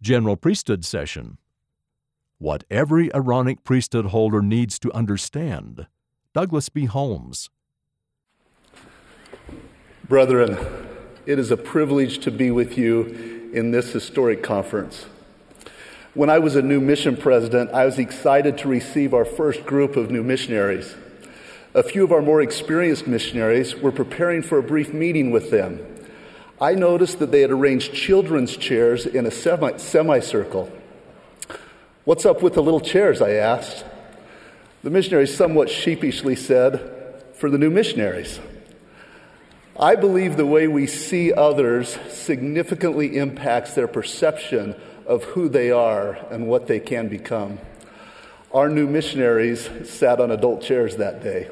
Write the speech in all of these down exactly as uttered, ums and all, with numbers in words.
General Priesthood Session. What every Aaronic priesthood holder needs to understand. Douglas B. Holmes. Brethren, it is a privilege to be with you in this historic conference. When I was a new mission president, I was excited to receive our first group of new missionaries. A few of our more experienced missionaries were preparing for a brief meeting with them. I noticed that they had arranged children's chairs in a semi, semicircle. "What's up with the little chairs?" I asked. The missionaries somewhat sheepishly said, "For the new missionaries." I believe the way we see others significantly impacts their perception of who they are and what they can become. Our new missionaries sat on adult chairs that day.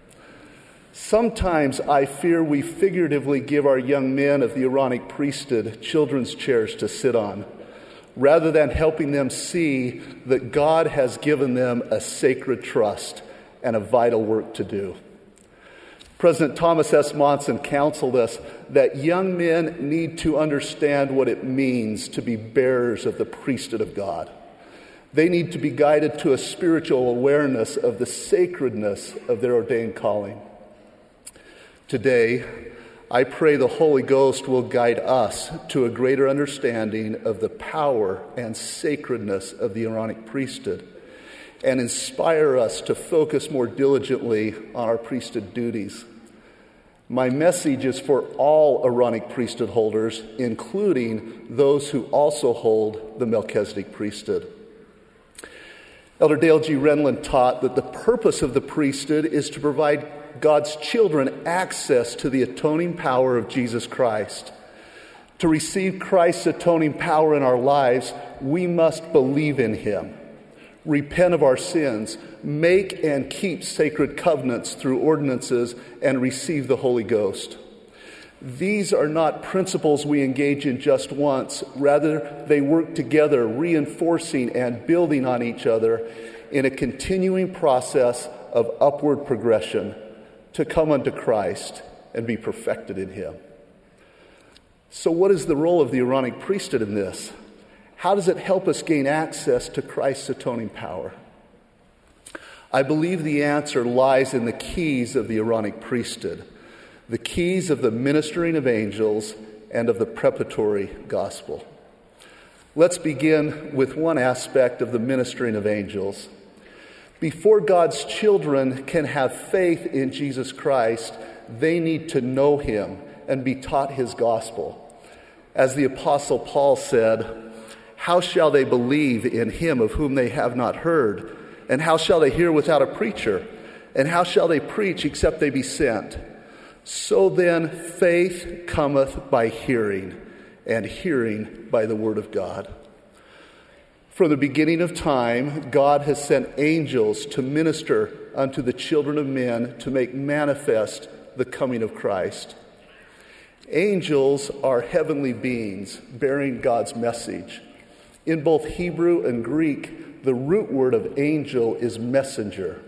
Sometimes I fear we figuratively give our young men of the Aaronic priesthood children's chairs to sit on, rather than helping them see that God has given them a sacred trust and a vital work to do. President Thomas S. Monson counseled us that young men need to understand what it means to be bearers of the priesthood of God. They need to be guided to a spiritual awareness of the sacredness of their ordained calling. Today, I pray the Holy Ghost will guide us to a greater understanding of the power and sacredness of the Aaronic priesthood and inspire us to focus more diligently on our priesthood duties. My message is for all Aaronic priesthood holders, including those who also hold the Melchizedek priesthood. Elder Dale G. Renlund taught that the purpose of the priesthood is to provide God's children access to the atoning power of Jesus Christ. To receive Christ's atoning power in our lives, we must believe in Him, repent of our sins, make and keep sacred covenants through ordinances, and receive the Holy Ghost. These are not principles we engage in just once. Rather, they work together, reinforcing and building on each other in a continuing process of upward progression to come unto Christ and be perfected in Him. So what is the role of the Aaronic priesthood in this? How does it help us gain access to Christ's atoning power? I believe the answer lies in the keys of the Aaronic priesthood, the keys of the ministering of angels and of the preparatory gospel. Let's begin with one aspect of the ministering of angels. Before God's children can have faith in Jesus Christ, they need to know Him and be taught His gospel. As the Apostle Paul said, "How shall they believe in Him of whom they have not heard? And how shall they hear without a preacher? And how shall they preach except they be sent? So then faith cometh by hearing, and hearing by the word of God." From the beginning of time, God has sent angels to minister unto the children of men to make manifest the coming of Christ. Angels are heavenly beings bearing God's message. In both Hebrew and Greek, the root word of angel is messenger.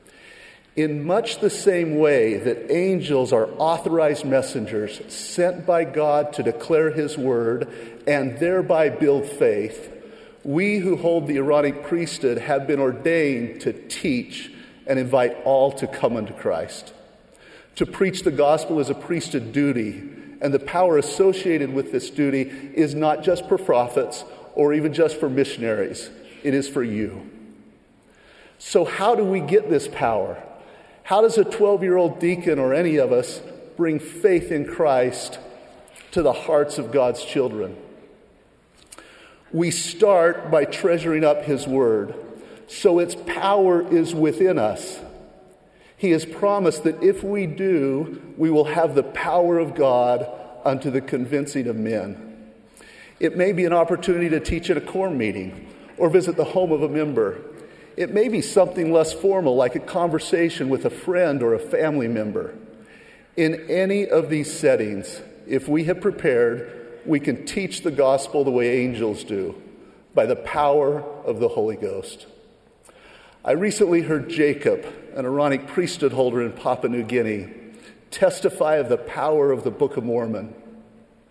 In much the same way that angels are authorized messengers sent by God to declare His word and thereby build faith, we who hold the Aaronic priesthood have been ordained to teach and invite all to come unto Christ. To preach the gospel is a priesthood duty, and the power associated with this duty is not just for prophets or even just for missionaries. It is for you. So how do we get this power? How does a twelve-year-old deacon or any of us bring faith in Christ to the hearts of God's children? We start by treasuring up His word, so its power is within us. He has promised that if we do, we will have the power of God unto the convincing of men. It may be an opportunity to teach at a quorum meeting or visit the home of a member. It may be something less formal, like a conversation with a friend or a family member. In any of these settings, if we have prepared, we can teach the gospel the way angels do, by the power of the Holy Ghost. I recently heard Jacob, an Aaronic priesthood holder in Papua New Guinea, testify of the power of the Book of Mormon.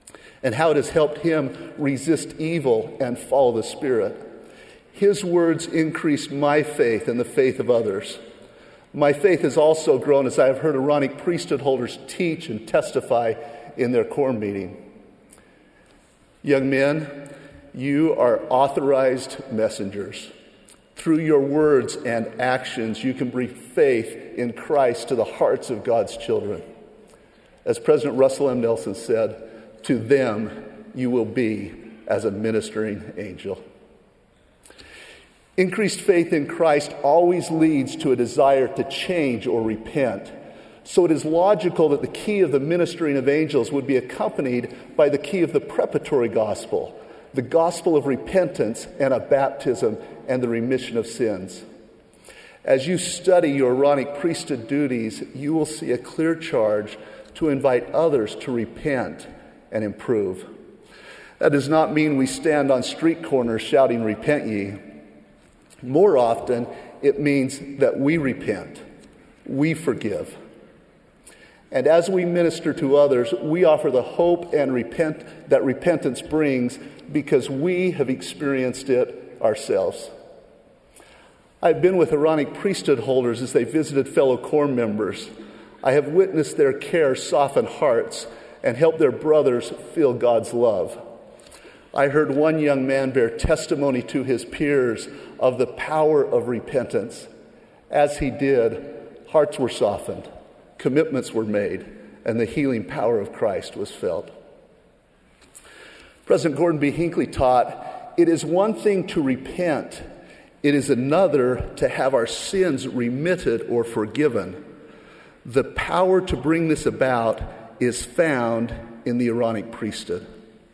and how it has helped him resist evil and follow the Spirit. His words increased my faith and the faith of others. My faith has also grown as I have heard Aaronic priesthood holders teach and testify in their quorum meeting. Young men, you are authorized messengers. Through your words and actions, you can bring faith in Christ to the hearts of God's children. As President Russell M. Nelson said, to them you will be as a ministering angel. Increased faith in Christ always leads to a desire to change or repent. So it is logical that the key of the ministering of angels would be accompanied by the key of the preparatory gospel, the gospel of repentance and of baptism and the remission of sins. As you study your Aaronic priesthood duties, you will see a clear charge to invite others to repent and improve. That does not mean we stand on street corners shouting, "Repent ye." More often, it means that we repent, we forgive. And as we minister to others, we offer the hope and repent that repentance brings because we have experienced it ourselves. I've been with Aaronic priesthood holders as they visited fellow quorum members. I have witnessed their care soften hearts and help their brothers feel God's love. I heard one young man bear testimony to his peers of the power of repentance. As he did, hearts were softened, commitments were made, and the healing power of Christ was felt. President Gordon B. Hinckley taught, "It is one thing to repent, it is another to have our sins remitted or forgiven. The power to bring this about is found in the Aaronic priesthood."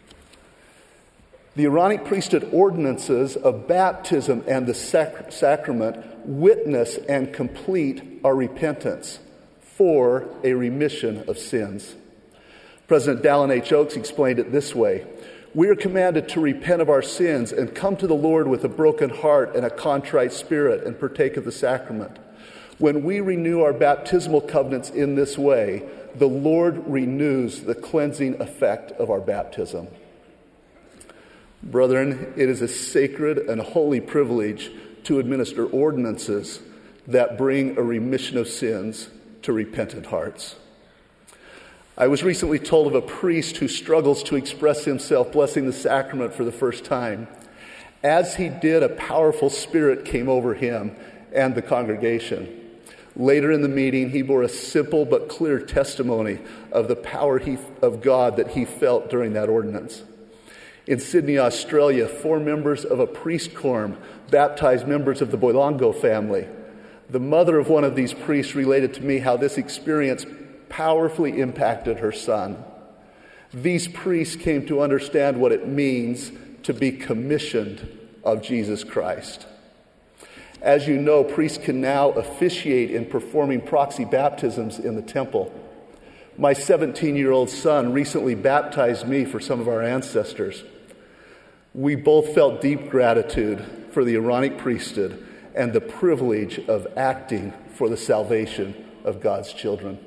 The Aaronic priesthood ordinances of baptism and the sac- sacrament witness and complete our repentance for a remission of sins. President Dallin H. Oaks explained it this way: "We are commanded to repent of our sins and come to the Lord with a broken heart and a contrite spirit and partake of the sacrament. When we renew our baptismal covenants in this way, the Lord renews the cleansing effect of our baptism." Brethren, it is a sacred and holy privilege to administer ordinances that bring a remission of sins to repentant hearts. I was recently told of a priest who struggles to express himself blessing the sacrament for the first time. As he did, a powerful spirit came over him and the congregation. Later in the meeting, he bore a simple but clear testimony of the power he, of God that he felt during that ordinance. In Sydney, Australia, four members of a priest quorum baptized members of the Boilongo family. The mother of one of these priests related to me how this experience powerfully impacted her son. These priests came to understand what it means to be commissioned of Jesus Christ. As you know, priests can now officiate in performing proxy baptisms in the temple. My seventeen-year-old son recently baptized me for some of our ancestors. We both felt deep gratitude for the Aaronic priesthood and the privilege of acting for the salvation of God's children.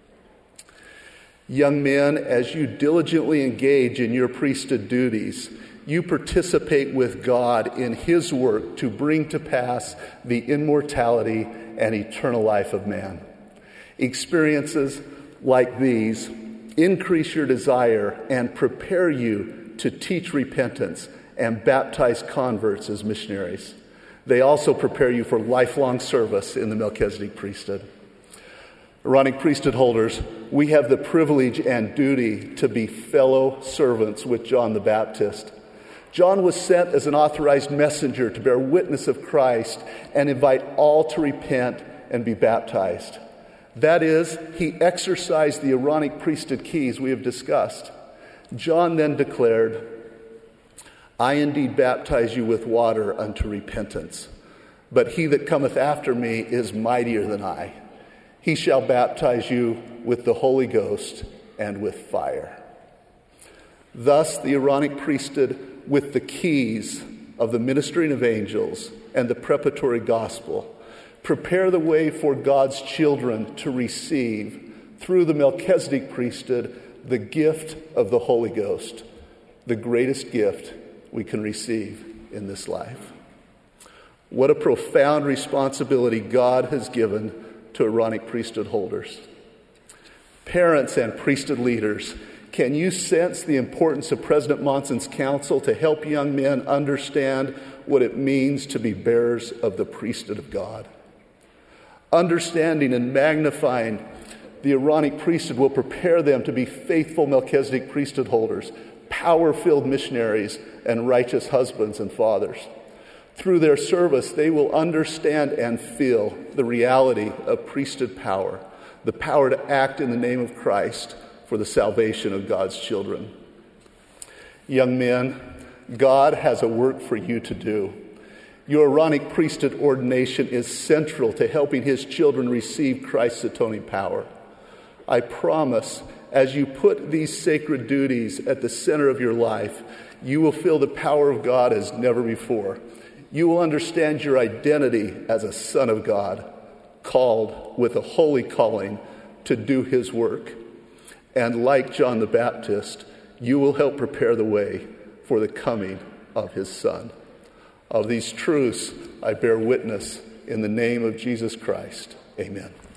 Young men, as you diligently engage in your priesthood duties, you participate with God in His work to bring to pass the immortality and eternal life of man. Experiences like these increase your desire and prepare you to teach repentance and baptize converts as missionaries. They also prepare you for lifelong service in the Melchizedek priesthood. Aaronic priesthood holders, we have the privilege and duty to be fellow servants with John the Baptist. John was sent as an authorized messenger to bear witness of Christ and invite all to repent and be baptized. That is, he exercised the Aaronic priesthood keys we have discussed. John then declared, "I indeed baptize you with water unto repentance, but he that cometh after me is mightier than I. He shall baptize you with the Holy Ghost and with fire." Thus, the Aaronic priesthood, with the keys of the ministering of angels and the preparatory gospel, prepare the way for God's children to receive, through the Melchizedek priesthood, the gift of the Holy Ghost, the greatest gift we can receive in this life. What a profound responsibility God has given to Aaronic priesthood holders. Parents and priesthood leaders, can you sense the importance of President Monson's counsel to help young men understand what it means to be bearers of the priesthood of God? Understanding and magnifying the Aaronic priesthood will prepare them to be faithful Melchizedek priesthood holders, power-filled missionaries, and righteous husbands and fathers. Through their service, they will understand and feel the reality of priesthood power, the power to act in the name of Christ for the salvation of God's children. Young men, God has a work for you to do. Your Aaronic priesthood ordination is central to helping his children receive Christ's atoning power. I promise, as you put these sacred duties at the center of your life, you will feel the power of God as never before. You will understand your identity as a son of God, called with a holy calling to do his work. And like John the Baptist, you will help prepare the way for the coming of his Son. Of these truths, I bear witness in the name of Jesus Christ. Amen.